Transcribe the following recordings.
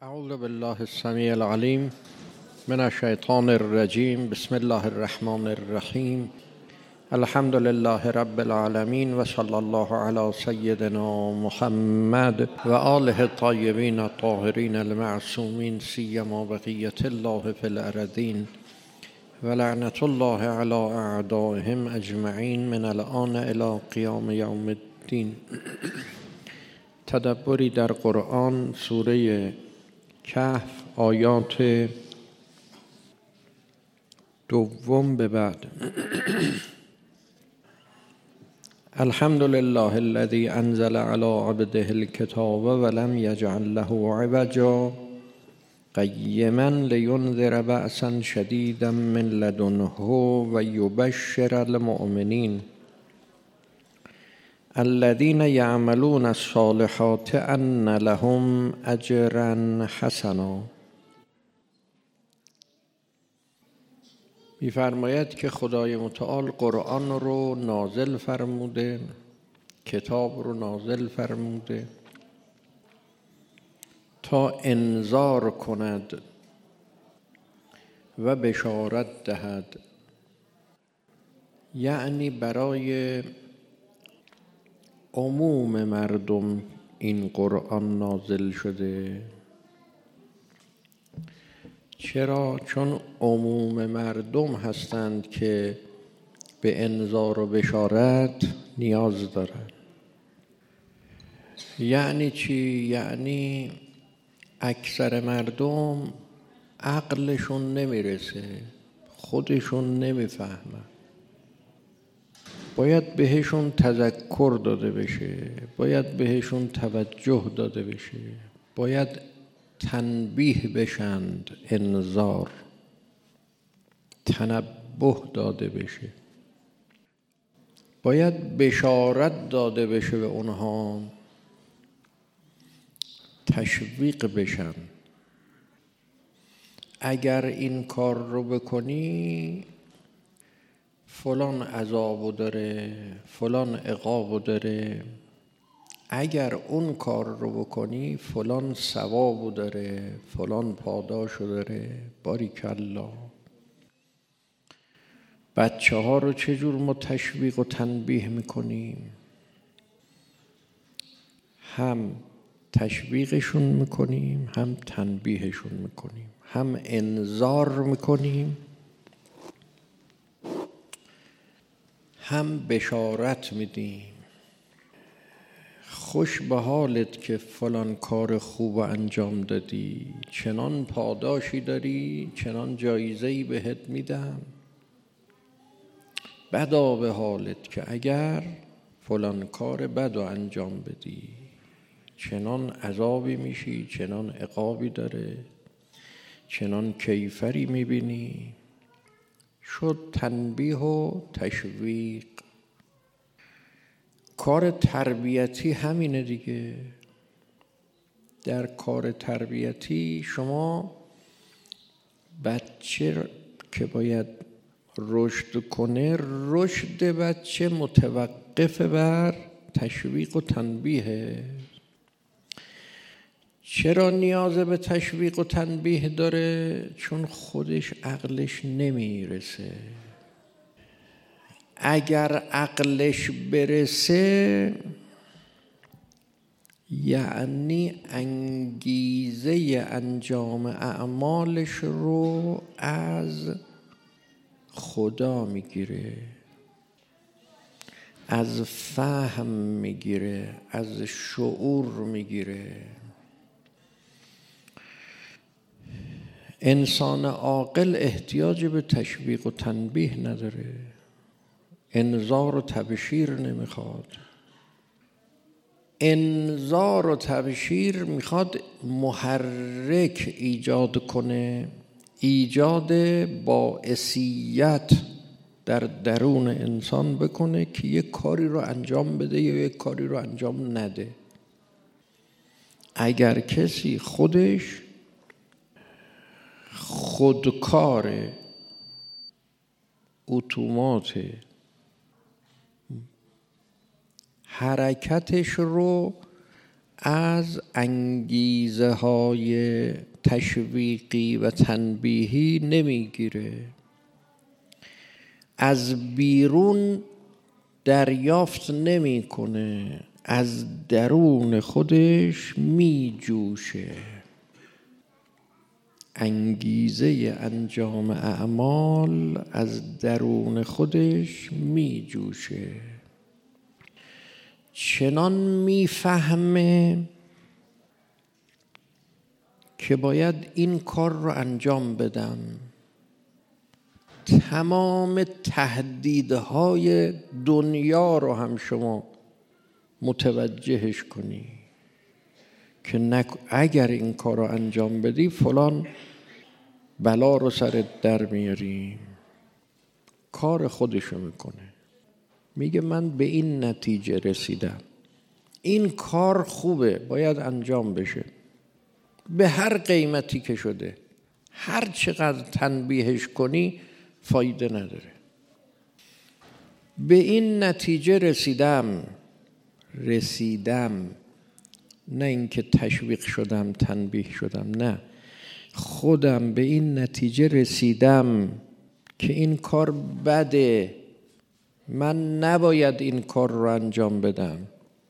اعوذ بالله السمیع العلیم من الشیطان الرجیم. بسم الله الرحمن الرحیم. الحمد لله رب العالمین و صلی الله علی سیدنا محمد و آله الطیبین الطاهرین المعصومین سیما بقیة الله فی الارضین و لعنة الله علی اعدائهم اجمعین من الآن الی قیام یوم الدین. تدبری در قرآن، سوره کهف، آیات دوم به بعد. الحمد لله الذي انزل على عبده الكتاب ولم يجعل له عوجا قيما لينذر بأسا شديدا من لدنه ويبشر المؤمنين الذين يعملون الصالحات أن لهم أجرا حسنا. می‌فرماید که خدای متعال قرآن رو نازل فرموده، کتاب رو نازل فرموده تا انذار کند و بشارت دهد، یعنی برای عموم مردم این قرآن نازل شده. چرا؟ چون عموم مردم هستند که به انذار و بشارت نیاز دارند. یعنی چی؟ یعنی اکثر مردم عقلشون نمیرسه، خودشون نمیفهمن. باید بهشون تذکر داده بشه، باید بهشون توجه داده بشه، باید تنبیه بشند، انذار، تنبه داده بشه، باید بشارت داده بشه به اونها، تشویق بشن. اگر این کار رو بکنی فلان عذابو داره، فلان عقابو داره. اگر اون کار رو بکنی فلان ثوابو داره، فلان پاداشو داره. باریکالله. بچه ها رو چجور ما تشویق و تنبیه میکنیم؟ هم تشویقشون میکنیم، هم تنبیهشون میکنیم، هم انذار میکنیم، هم بشارت میدیم. خوش به حالت که فلان کار خوب انجام دادی، چنان پاداشی داری، چنان جایزه‌ای بهت میدم. بدا به حالت که اگر فلان کار بد انجام بدی، چنان عذابی میشی، چنان عقابی داره، چنان کیفری میبینی. شد تنبیه و تشویق. کار تربیتی همینه دیگه. در کار تربیتی شما بچه که باید رشد کنه، رشد بچه متوقف بر تشویق و تنبیه. چرا نیاز به تشویق و تنبیه داره؟ چون خودش عقلش نمیرسه. اگر عقلش برسه یعنی انگیزه انجام اعمالش رو از خدا میگیره، از فهم میگیره، از شعور میگیره. انسان عاقل احتیاج به تشویق و تنبیه نداره، انذار و تبشیر نمیخواد. انذار و تبشیر میخواد محرک ایجاد کنه، ایجاد باعثیت در درون انسان بکنه که یک کاری رو انجام بده یا یک کاری رو انجام نده. اگر کسی خودش خودکار، اتومات، حرکتش رو از انگیزه های تشویقی و تنبیهی نمیگیره، از بیرون دریافت نمیکنه، از درون خودش میجوشه. انگیزه انجام اعمال از درون خودش میجوشه. چنان میفهمه که باید این کار رو انجام بدم. تمام تهدیدهای دنیا رو هم شما متوجهش کنی که اگر این کار رو انجام بدی فلان بلا رو سرت در میاریم. کار خودشو میکنه، میگه من به این نتیجه رسیدم، این کار خوبه، باید انجام بشه، به هر قیمتی که شده. هر چقدر تنبیهش کنی فایده نداره. به این نتیجه رسیدم، نه اینکه تشویق شدم تنبیه شدم، نه، خودم به این نتیجه رسیدم که این کار بده، من نباید این کار رو انجام بدم.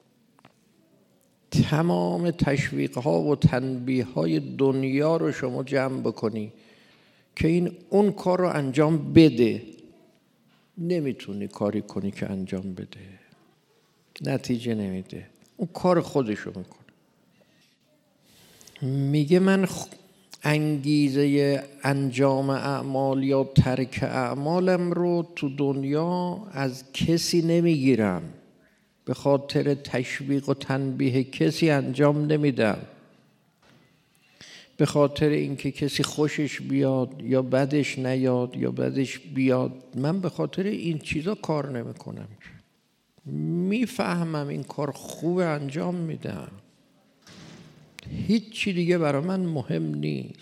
تمام تشویق ها و تنبیه های دنیا رو شما جمع بکنی که اون کار رو انجام بده، نمیتونی کاری کنی که انجام بده، نتیجه نمیده، اون کار خودشو میکنه. میگه من انگیزه انجام اعمال یا ترک اعمالم رو تو دنیا از کسی نمیگیرم، به خاطر تشویق و تنبیه کسی انجام نمیدم، به خاطر اینکه کسی خوشش بیاد یا بدش نیاد یا بدش بیاد، من به خاطر این چیزا کار نمیکنم. میفهمم این کار خوب انجام میدم، هیچ چی دیگه برای من مهم نیست.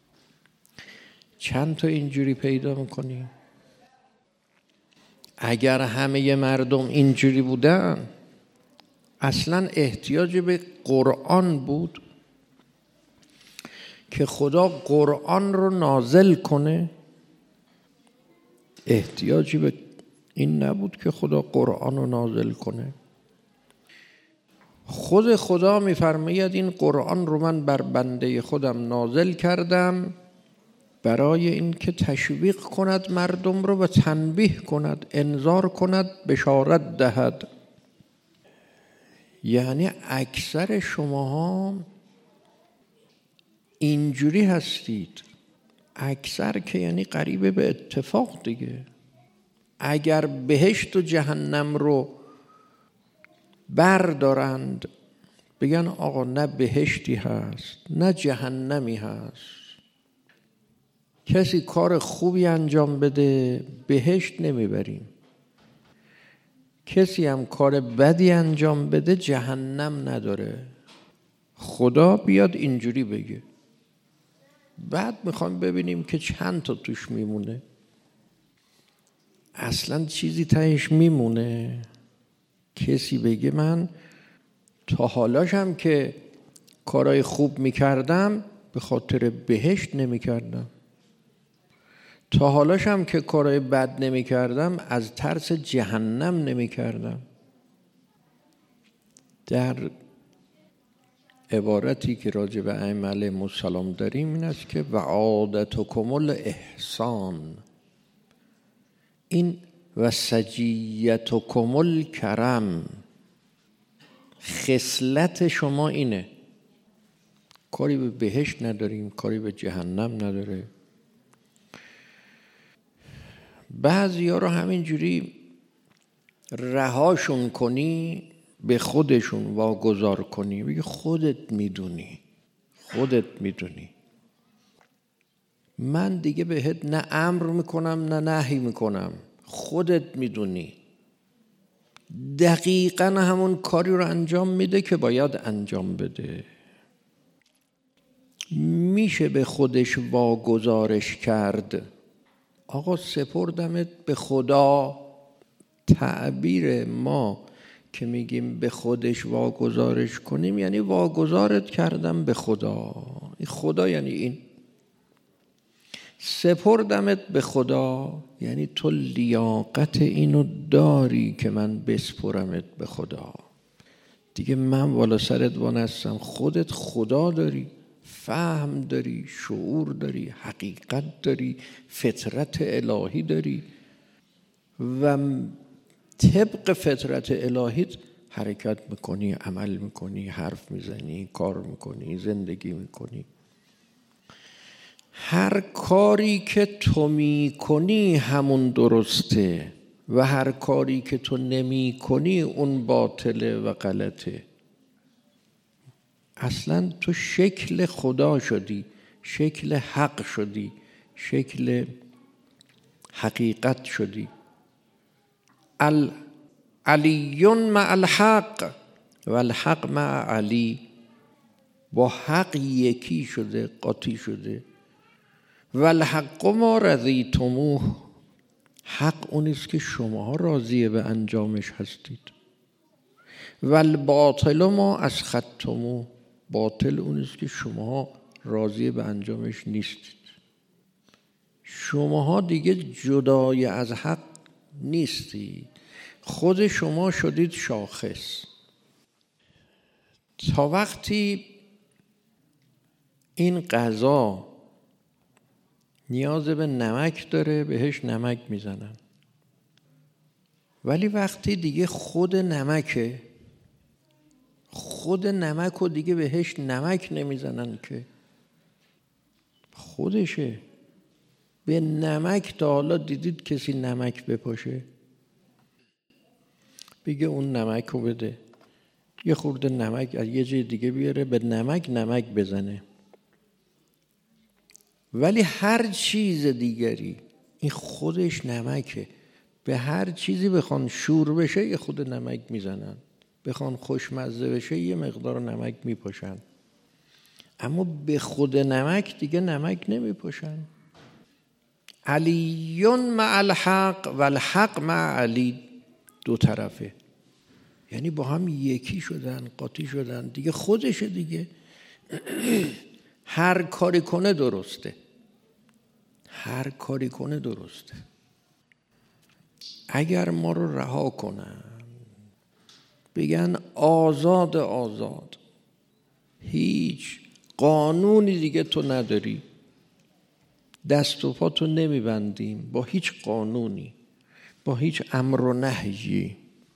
چند تا اینجوری پیدا میکنی؟ اگر همه مردم اینجوری بودن اصلا احتیاج به قرآن بود که خدا قرآن رو نازل کنه؟ احتیاجی به این نبود که خدا قرآن رو نازل کنه. خود خدا میفرماید این قرآن رو من بر بنده خودم نازل کردم برای این که تشویق کند مردم رو و تنبیه کند، انذار کند، بشارت دهد. یعنی اکثر شماها اینجوری هستید، اکثر که یعنی قریب به اتفاق دیگه. اگر بهشت و جهنم رو بردارند بگن آقا نه بهشتی هست نه جهنمی هست، کسی کار خوبی انجام بده بهشت نمیبریم، کسی هم کار بدی انجام بده جهنم نداره. خدا بیاد اینجوری بگه، بعد میخوایم ببینیم که چند تا توش میمونه. اصلا چیزی تهش میمونه؟ کسی بگه من تا حالاشم که کارهای خوب میکردم به خاطر بهشت نمیکردم، تا حالاشم که کارهای بد نمیکردم از ترس جهنم نمیکردم. در عبارتی که راجع به ائمه علیهم السلام داریم این است که وعادتکم الاحسان، این و سجیتکم الکرم، خصلت شما اینه. کاری به بهشت نداریم، کاری به جهنم نداره. بعضیا رو همینجوری رهاشون کنی، به خودشون واگذار کنی، بگی خودت میدونی، من دیگه بهت نه امر میکنم نه نهی میکنم، خودت میدونی. دقیقاً همون کاری رو انجام میده که باید انجام بده. میشه به خودش واگذارش کرد. آقا سپردمت به خدا، تعبیر ما که میگیم به خودش واگذارش کنیم، یعنی واگذارت کردم به خدا. این خدا یعنی این. سپردمت به خدا یعنی تو لیاقت اینو داری که من بسپرمت به خدا. دیگه من والا سرت وانستم، خودت خدا داری، فهم داری، شعور داری، حقیقت داری، فطرت الهی داری و طبق فطرت الهیت حرکت میکنی، عمل میکنی، حرف میزنی، کار میکنی، زندگی میکنی. هر کاری که تو میکنی همون درسته و هر کاری که تو نمی کنی اون باطله و غلطه. اصلا تو شکل خدا شدی، شکل حق شدی، شکل حقیقت شدی. علی مع الحق و الحق مع علی. با حق یکی شده، قاطی شده. و الحق ما رضیتموه. حق اونیست که شماها راضیه به انجامش هستید. و الباطل ما اسخطتموه. باطل اونیست که شماها راضیه به انجامش نیستید. شماها دیگه جدای از حق نیستید، خود شما شدید شاخص. تا وقتی این غذا نیاز به نمک داره بهش نمک میزنن، ولی وقتی دیگه خود نمکه، خود نمک رو دیگه بهش نمک نمیزنن که خودشه. به نمک تا حالا دیدید کسی نمک بپاشه؟ بگه اون نمک رو بده، یه خورده نمک از یه جای دیگه بیاره به نمک بزنه. ولی هر چیز دیگری این خودش نمکه. به هر چیزی بخوان شور بشه یه خود نمک میزنن، بخوان خوشمزه بشه یه مقدار نمک میپاشن، اما به خود نمک دیگه نمک نمیپاشن. علی مع الحق و الحق مع علی. دو طرفه، یعنی با هم یکی شدن، قاطی شدن دیگه، خودشه دیگه. هر کاری کنه درسته، هر کاری کنه درسته. اگر ما رو رها کنن، بگن آزاد آزاد، هیچ قانونی دیگه تو نداری، دست و پا تو نمیبندیم با هیچ قانونی، با هیچ امر و نهیی،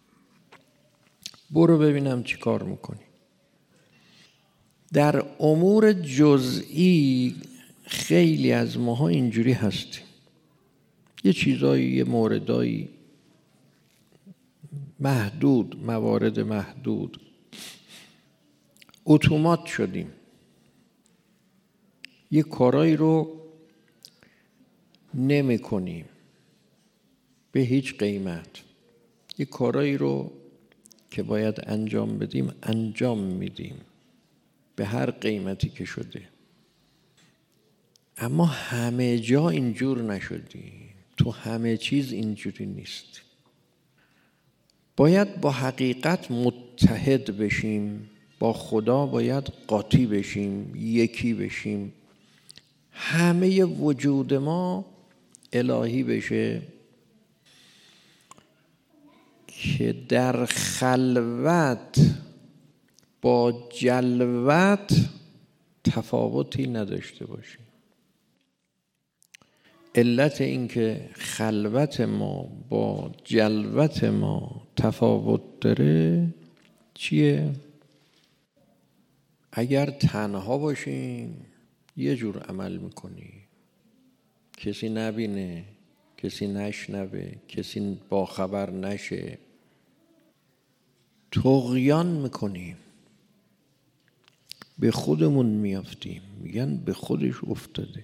برو ببینم چی کار میکنی. در امور جزئی خیلی از ماها اینجوری هستیم، یه چیزایی، یه موردایی محدود، موارد محدود، اتومات شدیم. یه کارایی رو نمی کنیم به هیچ قیمت، یه کارایی رو که باید انجام بدیم انجام میدیم به هر قیمتی که شده. اما همه جا اینجور نشدیم، تو همه چیز اینجوری نیست. باید با حقیقت متحد بشیم، با خدا باید قاطی بشیم، یکی بشیم، همه وجود ما الهی بشه که در خلوت با جلوت تفاوتی نداشته باشیم. علت این که خلوت ما با جلوت ما تفاوت داره چیه؟ اگر تنها باشیم یه جور عمل میکنی، کسی نبینه، کسی نشنوه، کسی باخبر نشه، طغیان میکنیم، به خودمون میافتیم، میگن به خودش افتاده.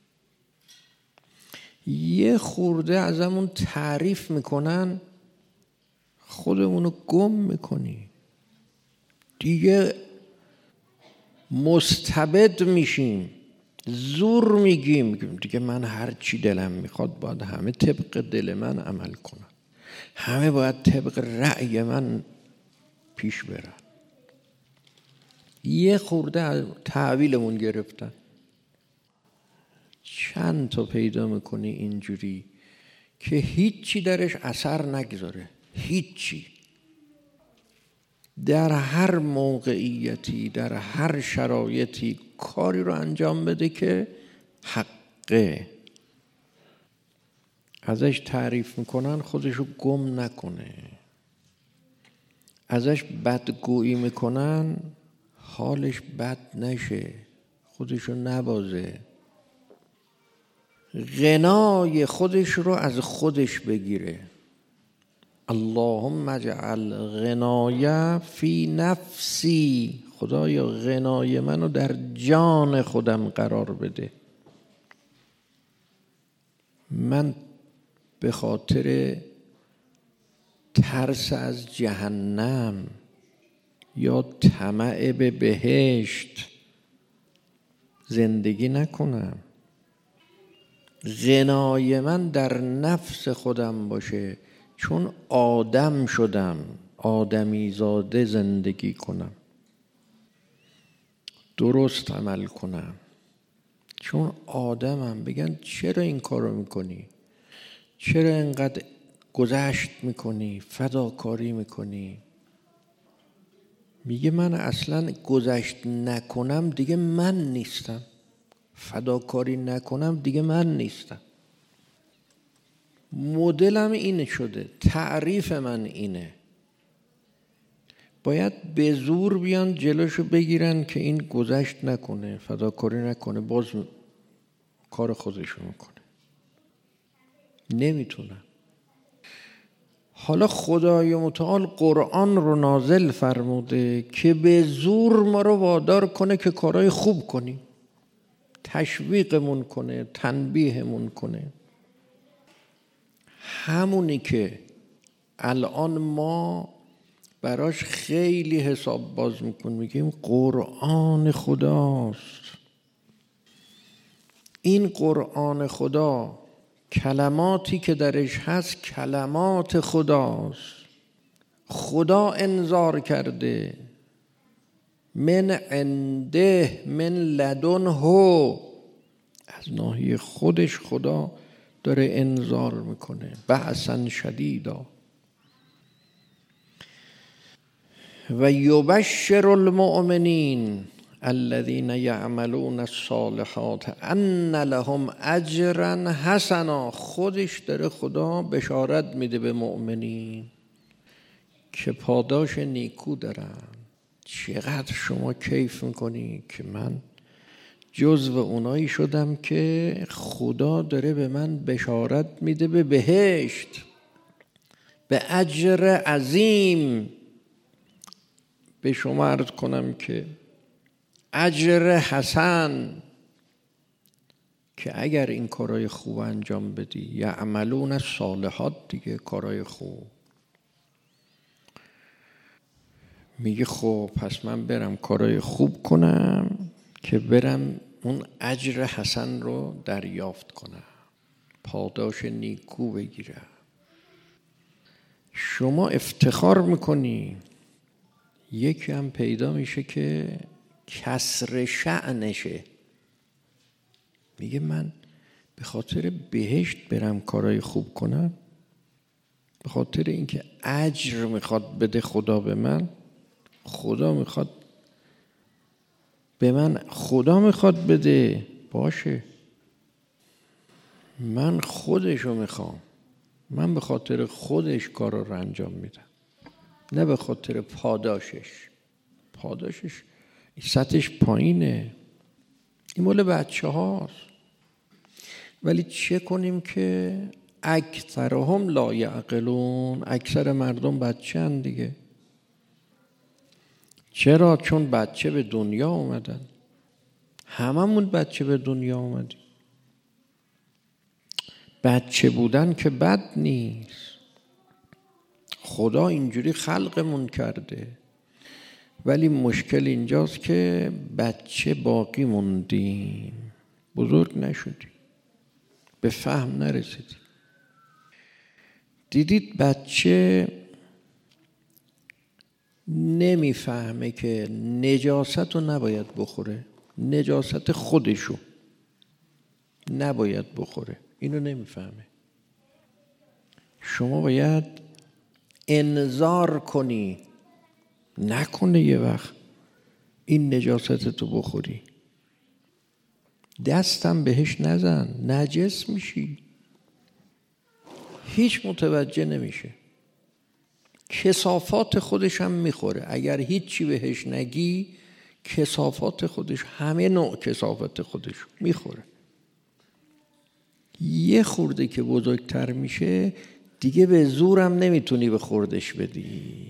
یه خورده ازمون تعریف میکنن، خودمونو گم میکنی، دیگه مستبد میشیم، زور میگیم دیگه من هر چی دلم میخواد باید همه طبق دل من عمل کنن، همه باید طبق رأی من پیش برن. یه خورده تحویلمون گرفتن. چند تا پیدا میکنی اینجوری که هیچی درش اثر نگذاره، هیچی، در هر موقعیتی در هر شرایطی کاری رو انجام بده که حقه. ازش تعریف میکنن خودشو گم نکنه، ازش بدگویی میکنن حالش بد نشه، خودشو نبازه، غنای خودش رو از خودش بگیره. اللهم اجعل غنای فی نفسی، خدایا غنای منو در جان خودم قرار بده. من به خاطر ترس از جهنم یا طمع به بهشت زندگی نکنم. غنای من در نفس خودم باشه، چون آدم شدم، آدمی زاده زندگی کنم، درست عمل کنم، چون آدمم. بگن چرا این کارو میکنی؟ چرا اینقدر گذشت میکنی؟ فداکاری میکنی؟ میگه من اصلا گذشت نکنم دیگه من نیستم، فداکاری نکنم دیگه من نیستم. مدلم اینه شده، تعریف من اینه. باید به زور بیان جلوشو بگیرن که این گذشت نکنه، فداکاری نکنه، باز کار خودشو میکنه. نمیتونن. حالا خدای متعال قرآن رو نازل فرموده که به زور ما رو وادار کنه که کارهای خوب کنیم، تشویقمون کنه، تنبیهمون کنه. همونی که الان ما براش خیلی حساب باز میکنیم، میگیم قرآن خداست. این قرآن خدا کلماتی که درش هست کلمات خداست. خدا انذار کرده، من عنده من لدنه، از ناحیه خودش خدا داره انذار میکنه، بأسا شدیدا. و یبشر المؤمنین الذین یعملون الصالحات ان لهم اجرا حسنا. خودش داره خدا بشارت میده به مؤمنین که پاداش نیکو دارن. چقدر شما کیف میکنی که من جزو اونایی شدم که خدا داره به من بشارت میده به بهشت، به اجر عظیم. به شما عرض کنم که اجر حسن، که اگر این کارهای خوب انجام بدی، یعملون الصالحات دیگه، کارهای خوب. میگه خب پس من برم کارهای خوب کنم که برم اون اجر حسن رو دریافت کنم، پاداش نیکو بگیرم. شما افتخار میکنی، یکی هم پیدا میشه که کسر شأنشه، میگه من به خاطر بهشت برم کارهای خوب کنم، به خاطر اینکه اجر میخواد بده خدا به من، خدا میخواد به من، خدا میخواد بده، باشه من خودشو میخوام، من به خاطر خودش کارا رو انجام میدم، نه به خاطر پاداشش. پاداشش سطحش پایینه، این مال بچه هاست. ولی چه کنیم که اکثرهم لا یعقلون، اکثر مردم بچه هن دیگه. چرا؟ چون بچه به دنیا اومدن، هممون بچه به دنیا اومدیم. بچه بودن که بد نیست، خدا اینجوری خلقمون کرده، ولی مشکل اینجاست که بچه باقی موندیم، بزرگ نشدیم، به فهم نرسیدیم. دیدید بچه نمیفهمه که نجاست رو نباید بخوره، نجاست خودشو نباید بخوره، اینو نمیفهمه. شما باید انذار کنی نکنه یه وقت این نجاستتو بخوری. دستم بهش نزن، نجس میشی. هیچ متوجه نمیشه، کثافات خودش هم میخوره. اگر هیچی بهش نگی کثافات خودش، همه نوع کثافات خودش میخوره. یه خورده که بزرگتر میشه دیگه به زورم نمیتونی به خوردش بدی.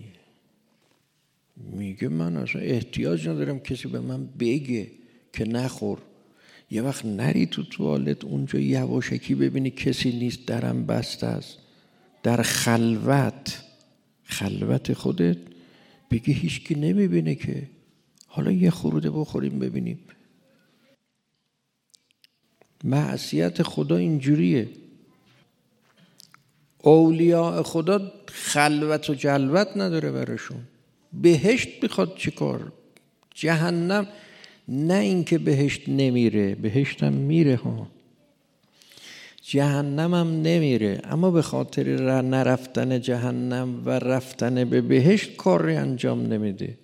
میگه من اصلا احتیاج ندارم کسی به من بگه که نخور. یه وقت نری تو توالت اونجا یواشکی ببینی کسی نیست، درم بسته است، در خلوت خودت بگی هیچکی نمیبینه که حالا یه خورده بخوریم ببینیم. معصیت خدا اینجوریه. اولیاء خدا خلوت و جلوت نداره براشون. بهشت میخواد چیکار؟ جهنم نه اینکه بهشت نمیره، بهشت هم میره ها، جهنم هم نمیره، اما به خاطر نرفتن جهنم و رفتن به بهشت کاری انجام نمیده.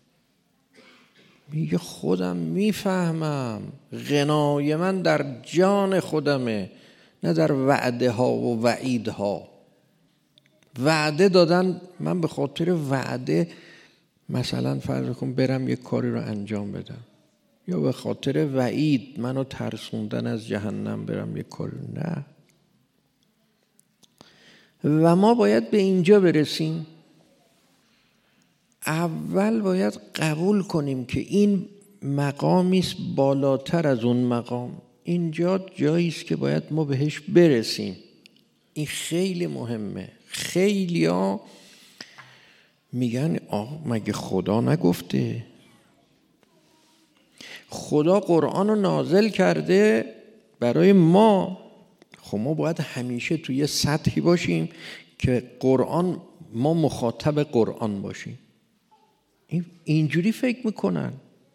میگه خودم میفهمم غنای من در جان خودمه، نه در وعده ها و وعید ها. وعده دادن، من به خاطر وعده مثلا فرض کن برم یک کاری رو انجام بدم، یا به خاطر وعید منو ترسوندن از جهنم برم یک کاری. نه. و ما باید به اینجا برسیم. اول باید قبول کنیم که این مقامی است بالاتر از اون مقام. اینجا جایی است که باید ما بهش برسیم. این خیلی مهمه. خیلیا میگن مگه خدا نگفته؟ خدا قرآن رو نازل کرده برای ما. خب ما باید همیشه توی سطحی باشیم که قرآن، ما مخاطب قرآن باشیم. اینجوری فکر میکنن.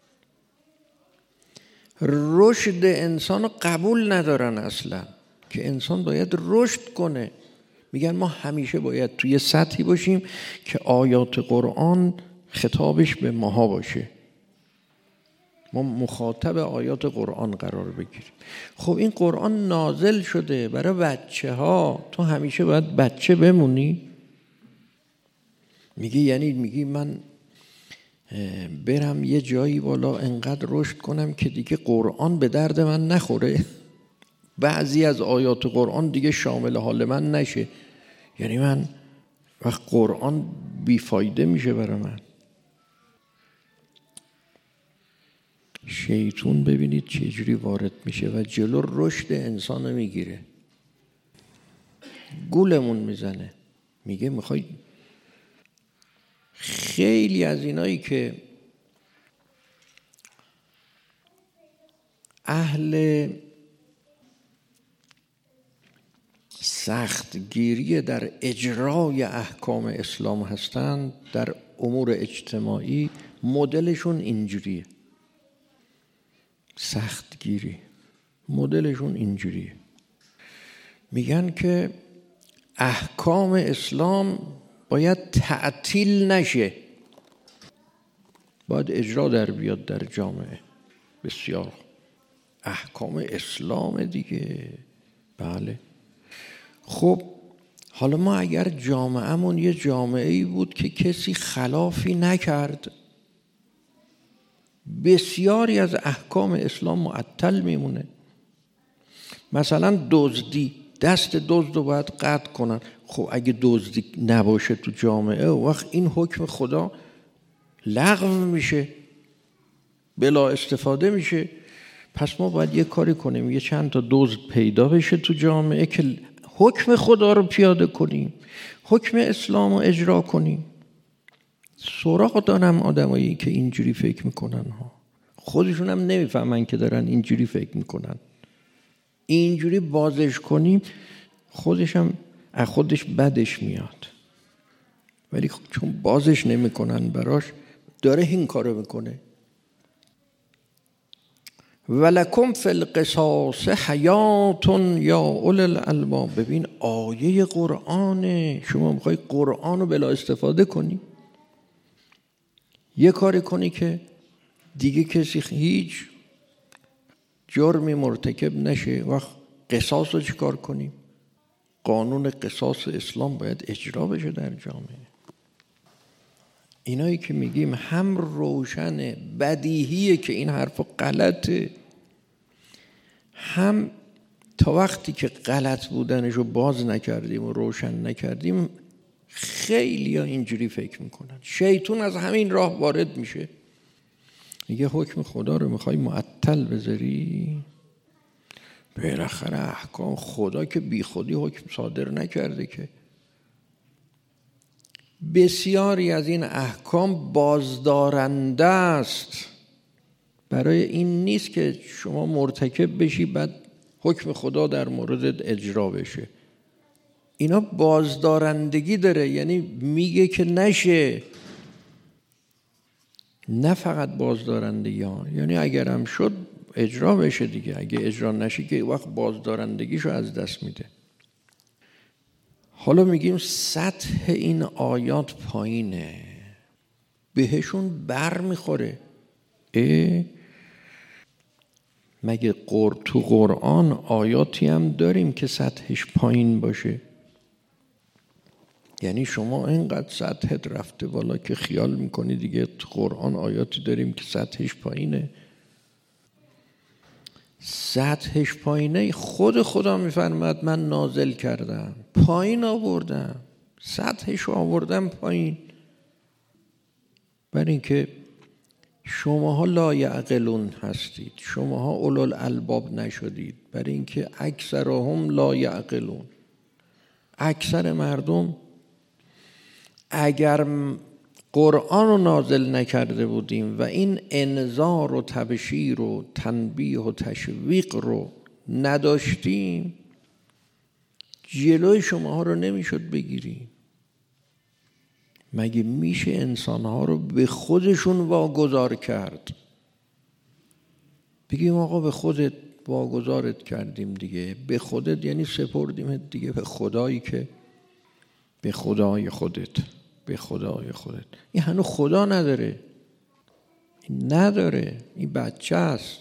رشد انسان رو قبول ندارن اصلا، که انسان باید رشد کنه. میگن ما همیشه باید توی سطحی باشیم که آیات قرآن خطابش به ماها باشه، ما مخاطب آیات قرآن قرار بگیریم. خب این قرآن نازل شده برای بچه ها، تو همیشه باید بچه بمونی؟ میگی من برم یه جایی بالا انقدر رشد کنم که دیگه قرآن به درد من نخوره، بعضی از آیات قرآن دیگه شامل حال من نشه، یعنی من وقت قرآن بیفایده میشه برای من. شیطان ببینید چجوری وارد میشه و جلو رشد انسان رو میگیره، گولمون میزنه. میگه میخوای. خیلی از اینایی که اهل سختگیری در اجرای احکام اسلام هستند، در امور اجتماعی مدلشون اینجوریه. سختگیری مدلشون اینجوریه. میگن که احکام اسلام باید تعطیل نشه، باید اجرا در بیاد در جامعه. بسیار احکام اسلام دیگه. بله. خب حالا ما اگر جامعهمون یه جامعه‌ای بود که کسی خلافی نکرد، بسیاری از احکام اسلام معطل میمونه. مثلا دزدی، دست دزد رو باید قطع کنن. خب اگه دزدی نباشه تو جامعه، وقت این حکم خدا لغو میشه، بلا استفاده میشه. پس ما باید یه کاری کنیم، یه چند تا دزد پیدا بشه تو جامعه که حکم خدا رو پیاده کنیم، حکم اسلام رو اجرا کنیم. سراغ دارم آدمایی که اینجوری فکر میکنن ها، خودشون هم نمیفهمن که دارن اینجوری فکر میکنن. اینجوری بازش کنیم خودش هم از خودش بدش میاد. ولی چون بازش نمیکنن براش، داره این کارو میکنه. ولکم فی القصاص حیات یا اولی الالباب. ببین آیه قرآنه، شما میخوای قرآن رو بلا استفاده کنی، یه کاری کنی که دیگه کسی هیچ جرمی مرتکب نشه. وقت قصاص رو چی کار کنیم؟ قانون قصاص اسلام باید اجرا بشه در جامعه. اینایی که میگیم هم روشنه، بدیهیه که این حرف غلطه، هم تا وقتی که غلط بودنش رو باز نکردیم و روشن نکردیم خیلی ها اینجوری فکر میکنن. شیطان از همین راه وارد میشه، میگه حکم خدا رو میخوای معطل بذاری؟ بالاخره احکام خدا که بی خودی حکم صادر نکرده که. بسیاری از این احکام بازدارنده است، برای این نیست که شما مرتکب بشی بعد حکم خدا در موردت اجرا بشه. اینا بازدارندگی داره، یعنی میگه که نشه. نه فقط بازدارندگی ها، یعنی اگرم شد اجرا بشه دیگه، اگه اجرا نشه که وقت بازدارندگیشو از دست میده. حالا میگیم سطح این آیات پایینه، بهشون بر میخوره. مگه تو قرآن آیاتی هم داریم که سطحش پایین باشه؟ یعنی شما اینقدر سطحت رفته بالا که خیال میکنی دیگه تو قرآن آیاتی داریم که سطحش پایینه؟ سطحش پایینه. خدا میفرماد من نازل کردم، پایین آوردم، سطحش آوردم پایین، برای اینکه شماها لا یعقلون هستید، شماها اولوالالباب نشدید، برای اینکه اکثرهم لا یعقلون. اکثر مردم اگر قرآن رو نازل نکرده بودیم و این انذار و تبشیر و تنبیه و تشویق رو نداشتیم، جلوی شماها رو نمیشد بگیریم. مگه میشه انسانها رو به خودشون واگذار کرد؟ بگیم آقا به خودت واگذارت کردیم دیگه، به خودت یعنی سپردیمت دیگه به خدایی که به خدای خودت، به خدای خودت. این هنوز خدا نداره، این بچه است،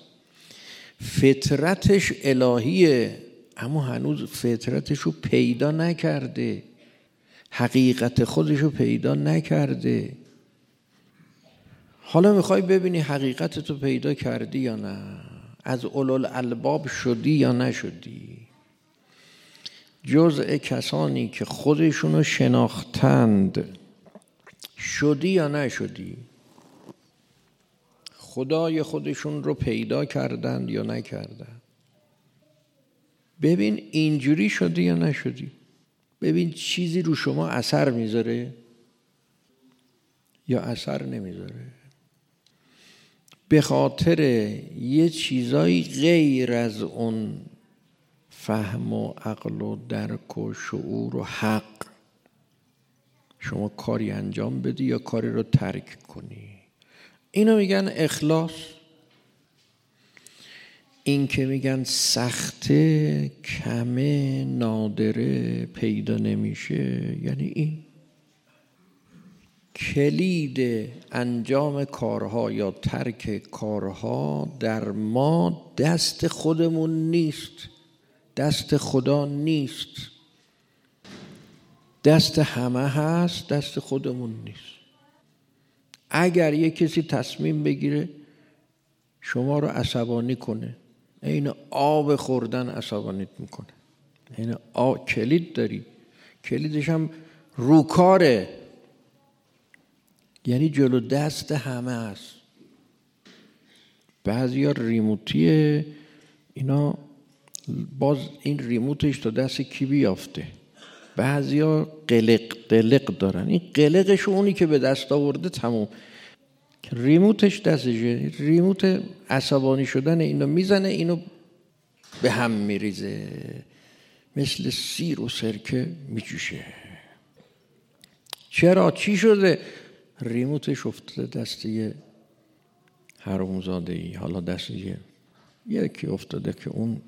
فطرتش الهیه اما هنوز فطرتش رو پیدا نکرده، حقیقت خودش رو پیدا نکرده. حالا میخوای ببینی حقیقتت رو پیدا کردی یا نه، از اولوالالباب شدی یا نشدی. جزء کسانی که خودشون رو شناختند شدی یا نشدی، خدای خودشون رو پیدا کردند یا نکردند. ببین اینجوری شدی یا نشدی، ببین چیزی رو شما اثر میذاره یا اثر نمیذاره. به خاطر یه چیزایی غیر از اون فهم و عقل و درک و شعور و حق شما کاری انجام بدی یا کاری رو ترک کنی. اینو میگن اخلاص. این که میگن سخته، کمه، نادره، پیدا نمیشه، یعنی این کلید انجام کارها یا ترک کارها در ما دست خودمون نیست، دست خدا نیست. دست همه هست، دست خودمون نیست. اگر یک کسی تصمیم بگیره شما رو عصبانی کنه، این آب خوردن عصبانیت میکنه. این کلید داری، کلیدش هم روکاره، یعنی جلو دست همه است. بعضیا ریموتیه، اینا باز این ریموتش تا دست کی بیافته. بعضیا قلق دارن، این قلقش اونی که به دست آورده تموم، ریموتش دستشه، ریموت عصبانی شدن اینو میزنه، اینو به هم میریزه، مثل سیر و سرکه میجوشه. چرا؟ چی شده؟ ریموتش افتاده دست یه حرومزاده‌ای، حالا دست یکی افتاده که اون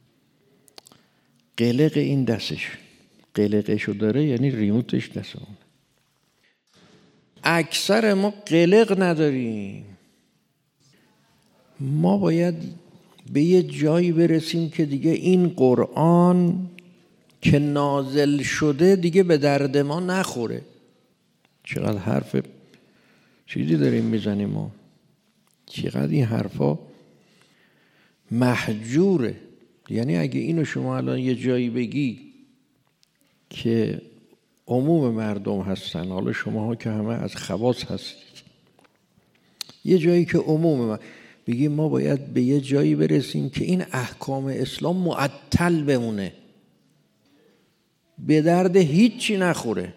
قلق این دستش قلقشو داره، یعنی ریموتش دست اون. اکثر ما قلق نداریم. ما باید به یه جایی برسیم که دیگه این قرآن که نازل شده دیگه به درد ما نخوره. چقدر حرف چیزی داریم میزنیم ما، چقدر این حرفا محجوره. یعنی اگه اینو شما الان یه جایی بگی که عموم مردم هستن، حالا شما ها که همه از خواص هستید، یه جایی که عموم بگی ما باید به یه جایی برسیم که این احکام اسلام معطل بمونه، به درد هیچی نخوره.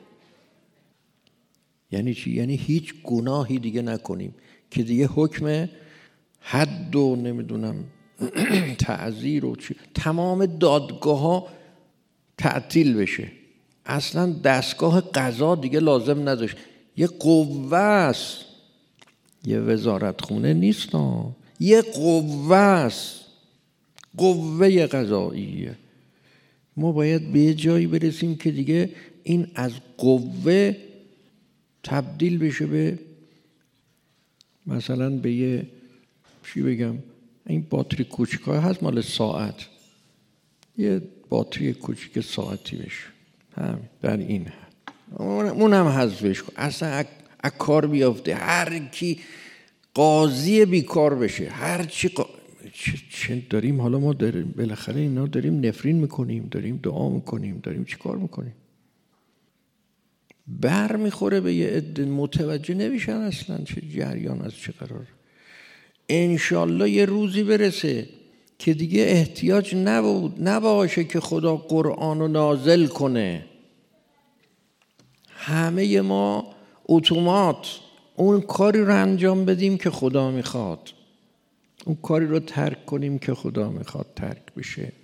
یعنی چی؟ یعنی هیچ گناهی دیگه نکنیم که دیگه حکم حد و نمیدونم تعزیر و تمام دادگاه ها تعطیل بشه، اصلا دستگاه قضا دیگه لازم نداشت. یه قوه است، یه وزارت خونه نیست، یه قوه است، قوه قضاییه. ما باید به یه جایی برسیم که دیگه این از قوه تبدیل بشه به مثلا به یه چی بگم، این باتری کوچیک‌ها هست مال ساعت، یه باتری کوچیک ساعتی بشه، همین در این اونم حذفش کن، اصلا از کار بیافته. هر کی قاضی بیکار بشه، هر چی چه داریم حالا ما داریم بالاخره اینا داریم نفرین میکنیم، داریم دعا میکنیم، داریم چی کار میکنیم، بر میخوره به یه عده متوجه نمیشن اصلا چه جریان از چه قرار. انشالله یه روزی برسه که دیگه احتیاج نباشه که خدا قرآن رو نازل کنه، همه ما اتومات اون کاری رو انجام بدیم که خدا میخواد، اون کاری رو ترک کنیم که خدا میخواد ترک بشه.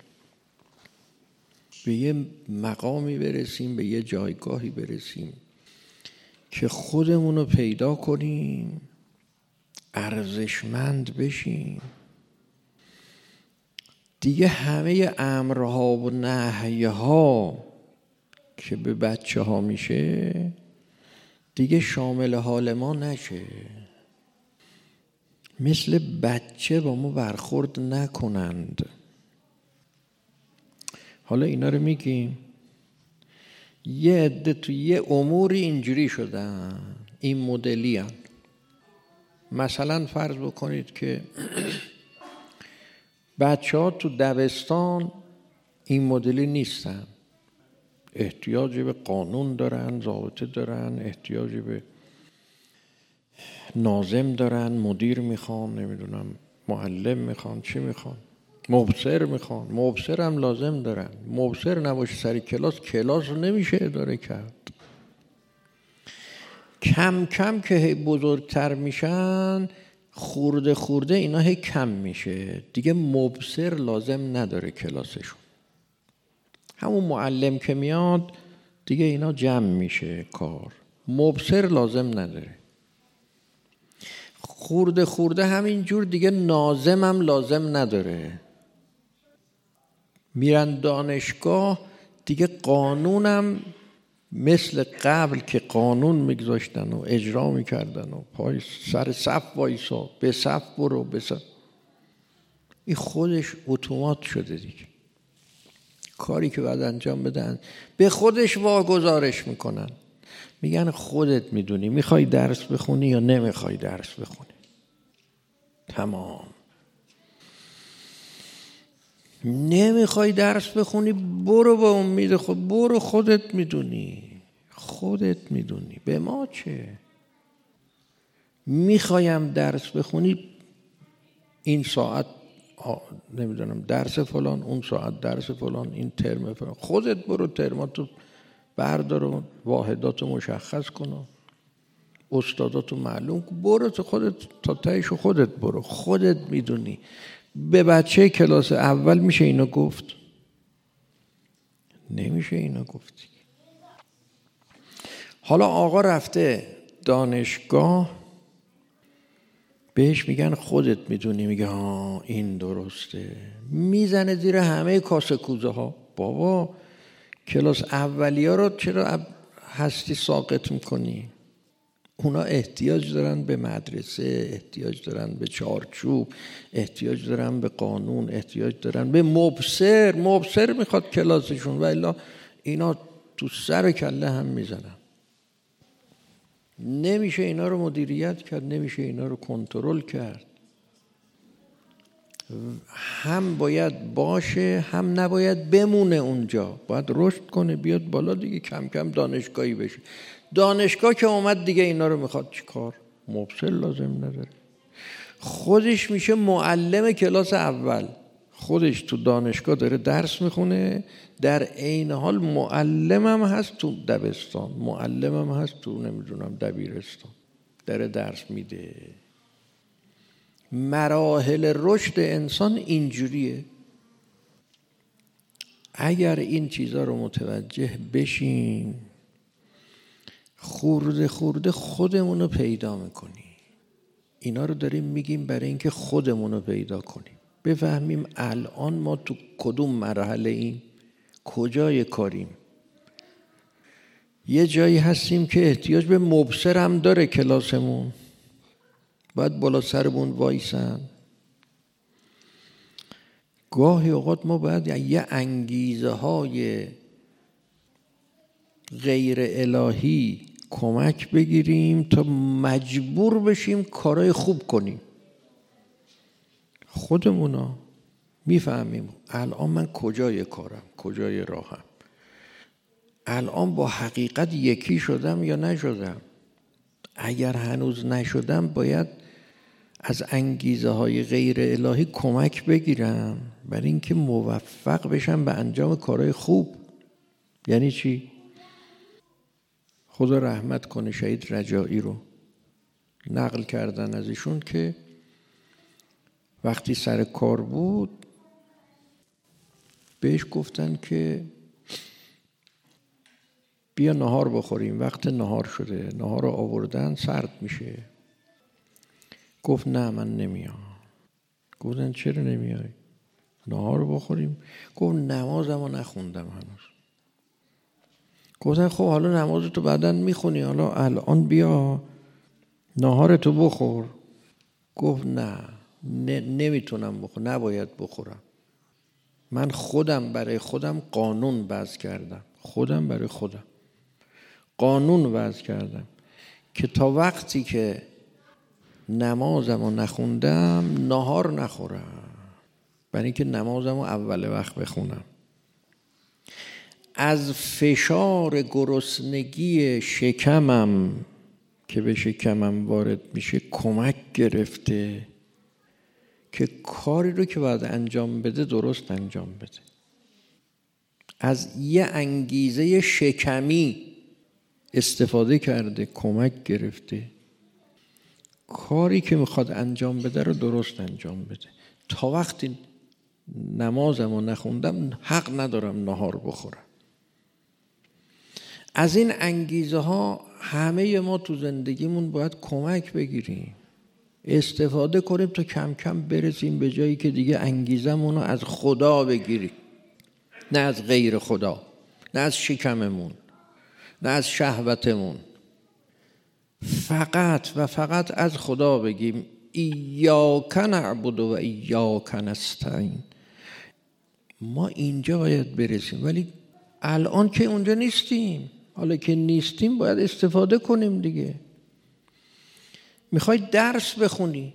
به یه مقامی برسیم، به یه جایگاهی برسیم که خودمون رو پیدا کنیم، ارزشمند بشیم. دیگه همه امرها و نهیها که به بچه ها میشه دیگه شامل حال ما نشه. مثل بچه با ما برخورد نکنند. حالا اینا رو میگیم، یه عده تو یه اموری اینجوری شدن، این مدلی هن. مثلا فرض بکنید که بچه ها تو دبستان این مدلی نیستن، احتیاج به قانون دارن، ضابطه دارن، احتیاج به ناظم دارن، مدیر میخوان، نمیدونم معلم میخوان، چی میخوان، مبصر میخوان، مبصر هم لازم دارن. مبصر نباشه سر کلاس رو نمیشه اداره کرد. کم کم که بزرگتر میشن، خورده اینا هی کم میشه، دیگه مبصر لازم نداره کلاسشون. همون معلم که میاد دیگه اینا جمع میشه کار، مبصر لازم نداره. خورده همین جور دیگه ناظم هم لازم نداره. میرن دانشگاه دیگه قانونم مثل قبل که قانون میگذاشتن و اجرا میکردن و پای سر صف وایسا، به صف برو، به صف، این خودش اتومات شده دیگه. کاری که باید انجام بدن به خودش واگذارش میکنن، میگن خودت میدونی میخوای درس بخونی یا نمیخوای درس بخونی. تمام. نمیخوای درس بخونی برو با امید خود، برو، خودت میدونی به ما چه. میخوایم درس بخونی این ساعت نمیدونم درس فلان، اون ساعت درس فلان، این ترم فلان، خودت برو ترماتو بردار و واحداتو مشخص کن، استاداتو معلوم کن، برو تو خودت تا تهشو خودت برو، خودت میدونی. به بچه کلاس اول میشه اینو گفت؟ نمیشه اینو گفت. حالا آقا رفته دانشگاه، بهش میگن خودت میدونی، میگه ها این درسته، میزنه زیر همه کاسه کوزه ها. بابا کلاس اولیا رو چرا هستی ساقط میکنی؟ اونا احتیاج دارن به مدرسه، احتیاج دارن به چارچوب، احتیاج دارن به قانون، احتیاج دارن به مبصر میخواد کلاسشون، و الا اینا تو سر کله هم میزنن. نمیشه اینا رو مدیریت کرد، نمیشه اینا رو کنترل کرد. هم باید باشه هم نباید بمونه اونجا، باید رشد کنه بیاد بالا دیگه، کم کم دانشگاهی بشه. دانشگاه که اومد دیگه اینا رو میخواد چی کار؟ مبصر لازم نداره، خودش میشه معلم کلاس اول، خودش تو دانشگاه داره درس میخونه، در عین حال معلمم هست تو دبستان، معلمم هست تو نمیدونم دبیرستان، داره درس میده. مراحل رشد انسان اینجوریه. اگر این چیزا رو متوجه بشیم، خورده خورده خودمون رو پیدا میکنیم. اینا رو داریم میگیم برای اینکه خودمون رو پیدا کنیم، بفهمیم الان ما تو کدوم مرحله ایم، کجای کاریم. یه جایی هستیم که احتیاج به مبصر هم داره کلاسمون، باید بالا سرمون وایسن. گاهی اوقات ما باید یه انگیزه های غیر الهی کمک بگیریم تا مجبور بشیم کارهای خوب کنیم. خودمونا میفهمیم الان من کجای کارم، کجای راهم، الان با حقیقت یکی شدم یا نشدم. اگر هنوز نشدم باید از انگیزه های غیر الهی کمک بگیرم برای اینکه موفق بشم به انجام کارهای خوب. یعنی چی؟ خدا رحمت کنه شهید رجایی رو، نقل کردن از ایشون که وقتی سر کار بود بهش گفتن که بیا نهار بخوریم، وقت نهار شده، نهار رو آوردن سرد میشه. گفت نه من نمیام. گفتن چرا نمیای؟ نهار رو بخوریم. گفت نمازمو نخوندم هنوز. گفتن خب حالا نمازتو بعداً میخونی، حالا الان بیا نهارتو بخور. گفت نه نمیتونم بخورم، نباید بخورم. من خودم برای خودم قانون وضع کردم، خودم برای خودم قانون وضع کردم که تا وقتی که نمازمو نخوندم نهار نخورم، برای اینکه نمازمو اول وقت بخونم. از فشار گرسنگی شکمم که به شکمم وارد میشه کمک گرفته که کاری رو که باید انجام بده درست انجام بده. از یه انگیزه شکمی استفاده کرده، کمک گرفته، کاری که میخواد انجام بده رو درست انجام بده. تا وقتی نمازمو نخوندم حق ندارم نهار بخورم. از این انگیزه ها همه ما تو زندگیمون باید کمک بگیریم، استفاده کنیم تا کم کم برسیم به جایی که دیگه انگیزمون رو از خدا بگیریم، نه از غیر خدا، نه از شکممون، نه از شهوتمون. فقط و فقط از خدا بگیم ایاک نعبد و ایاک نستعین. ما اینجا باید برسیم، ولی الان که اونجا نیستیم. حالا که نیستیم باید استفاده کنیم دیگه. میخوای درس بخونی،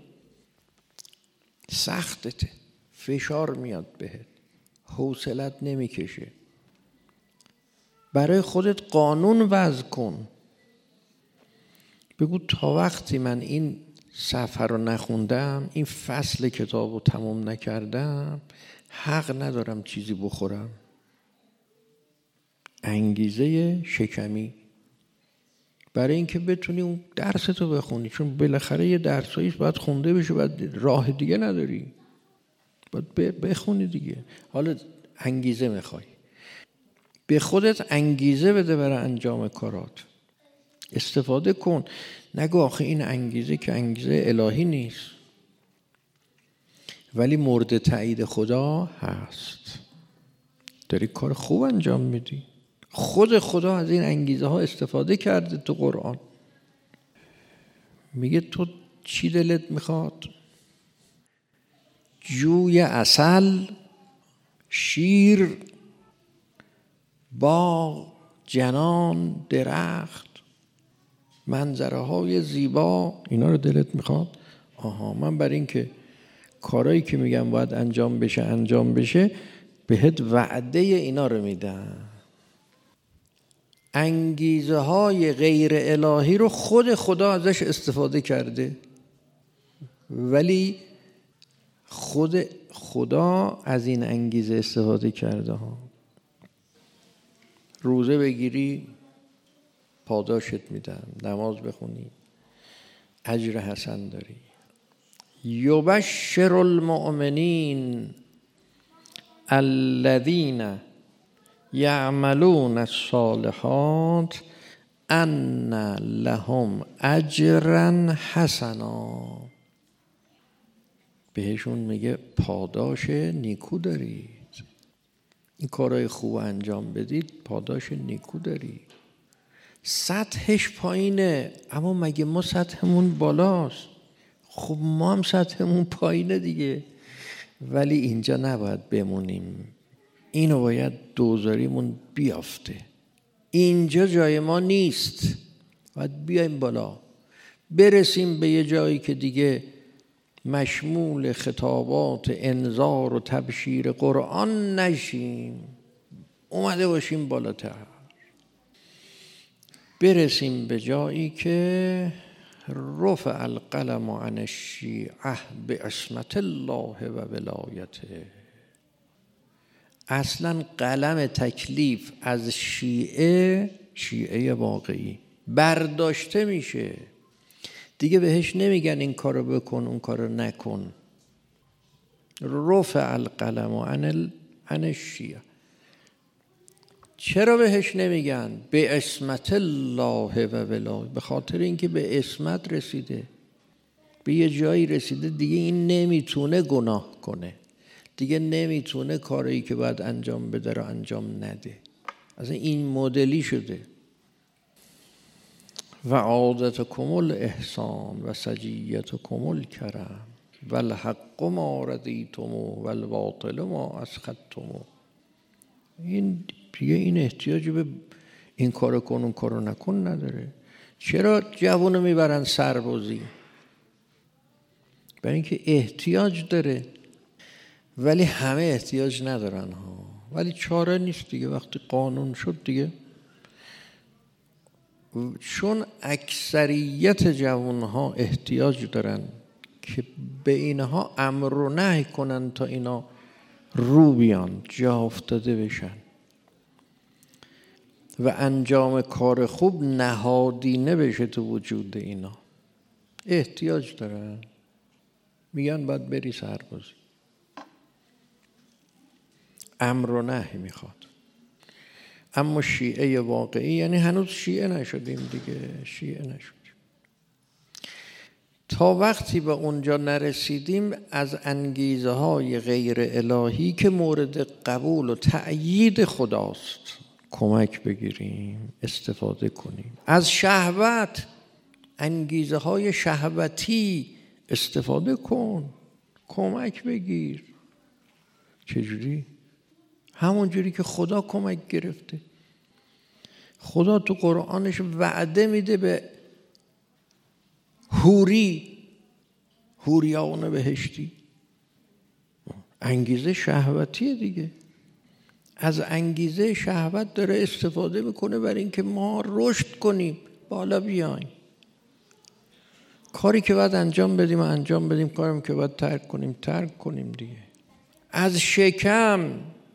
سختته، فشار میاد بهت، حوصلت نمیکشه. برای خودت قانون وضع کن، بگو تا وقتی من این صفحه رو نخوندم، این فصل کتاب رو تمام نکردم، حق ندارم چیزی بخورم. انگیزه شکمی برای اینکه بتونی اون درستو بخونی، چون بالاخره یه درساییش باید خونده بشه، باید راه دیگه نداری، باید بخونی دیگه. حالا انگیزه میخوای، به خودت انگیزه بده برای انجام کارات. استفاده کن. نگو آخه این انگیزه که انگیزه الهی نیست، ولی مورد تایید خدا هست، داری کار خوب انجام میدی. خود خدا از این انگیزه ها استفاده کرده تو قرآن. میگه تو چی دلت میخواد؟ جوی عسل، شیر، باغ، جنان، درخت، منظره های زیبا، اینا رو دلت میخواد؟ آها، من برای این که کارهایی که میگم باید انجام بشه بهت وعده اینا رو میدم. انگیزه های غیر الهی رو خود خدا ازش استفاده کرده، ولی خود خدا از این انگیزه استفاده کرده ها. روزه بگیری پاداشت میدم، نماز بخونی اجر حسن داری. یبشر المؤمنین الذین یعملون الصالحات ان لهم اجرا حسنا. بهشون میگه پاداش نیکو دارید، این کارهای خوب انجام بدید پاداش نیکو دارید. سطحش پایینه، اما مگه ما سطحمون بالاست؟ خب ما هم سطحمون پایینه دیگه، ولی اینجا نباید بمونیم، اینو باید دوزاریمون بیافته. اینجا جای ما نیست، باید بیایم بالا، برسیم به یه جایی که دیگه مشمول خطابات انذار و تبشیر قرآن نشیم، اومده باشیم بالاتر، برسیم به جایی که رفع القلم عن الشیعة بعصمت الله و ولایته. اصلا قلم تکلیف از شیعه واقعی برداشته میشه، دیگه بهش نمیگن این کارو بکن اون کارو نکن. رفع القلم عن الشیعة. چرا بهش نمیگن؟ به عصمت الله و ولایته، به خاطر اینکه به عصمت رسیده، به یه جایی رسیده دیگه این نمیتونه گناه کنه، دیگه نمیتونه کاری که باید انجام بده رو انجام نده. اصلا این مدلی شده. و عادتکم الاحسان و سجیتکم الکرم و الحق ما رضیتم و الباطل ما اسخطتم. این دیگه این احتیاج به این کارو کن اون کارو نکن نداره. چرا جوانو میبرن سربازی؟ برای اینکه احتیاج داره، ولی همه احتیاج ندارن ها. ولی چاره نیست دیگه، وقتی قانون شد دیگه، چون اکثریت جوانها احتیاج دارن که به اینها امر و نهی کنن تا اینا رو بیان، جا افتاده بشن و انجام کار خوب نهادینه بشه تو وجود اینا، احتیاج دارن، میگن باید بری سربازی، امر و نهی میخواد. اما شیعه واقعی، یعنی هنوز شیعه نشدیم دیگه، شیعه نشدیم. تا وقتی به اونجا نرسیدیم از انگیزه های غیر الهی که مورد قبول و تأیید خداست کمک بگیریم، استفاده کنیم. از شهوت، انگیزه های شهوتی استفاده کن، کمک بگیر. چجوری؟ همون جوری که خدا کمک گرفته. خدا تو قرآنش وعده میده به حوریان بهشتی. انگیزه شهوتیه دیگه، از انگیزه شهوت داره استفاده میکنه برای اینکه ما رشد کنیم، بالا بیایم. کاری که باید انجام بدیم، کاری که باید ترک کنیم دیگه. از شکم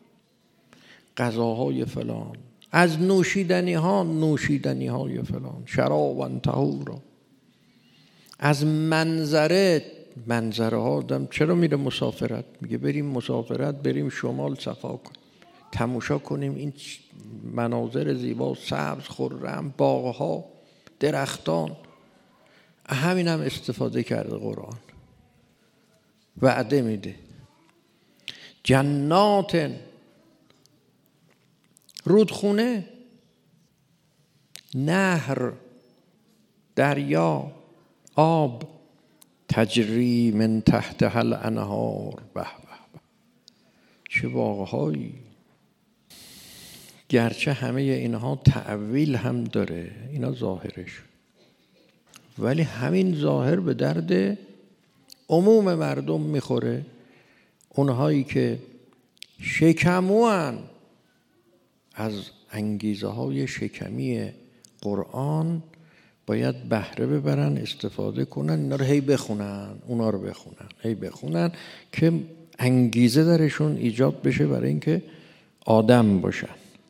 غذاهای فلان، از نوشیدنی های فلان، شرابا طهورا. از منظره ها آدم چرا میره مسافرت؟ میگه بریم مسافرت، بریم شمال صفا کنیم، تماشا کنیم این مناظر زیبا، سبز خرم، باغها، درختان. همین هم استفاده کرده قرآن، وعده میده. جنات، رودخونه، نهر، دریا، آب، تجری من تحتها الانهار. به به، چه باغهایی! گرچه همه اینها تعویل هم داره، اینا ظاهرش، ولی همین ظاهر به درد عموم مردم میخوره. اونهایی که شکموان از انگیزه های شکمی قرآن باید بهره ببرن، استفاده کنن، اینا رو هی بخونن، اونا رو بخونن، هی بخونن که انگیزه درشون ایجاد بشه برای اینکه آدم باشن.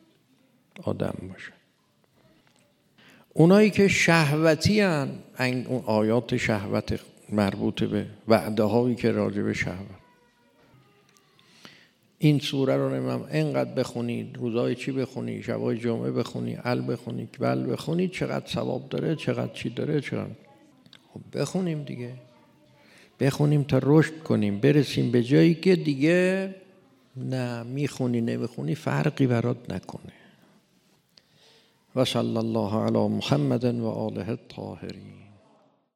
اونایی که شهوتی هن، اون آیات شهوت مربوط به وعده هایی که راجع به شهوت، این سوره رو نمیم اینقدر بخونید، روزای چی بخونی، شبای جمعه بخونی، بخونی، بخونی، چقدر ثواب داره، چقدر چی داره، چقدر. خب بخونیم دیگه، بخونیم تا رشد کنیم، برسیم به جایی که دیگه نه میخونی نمیخونی فرقی برات نکنه. و صلی الله علی محمد و آله الطاهرین.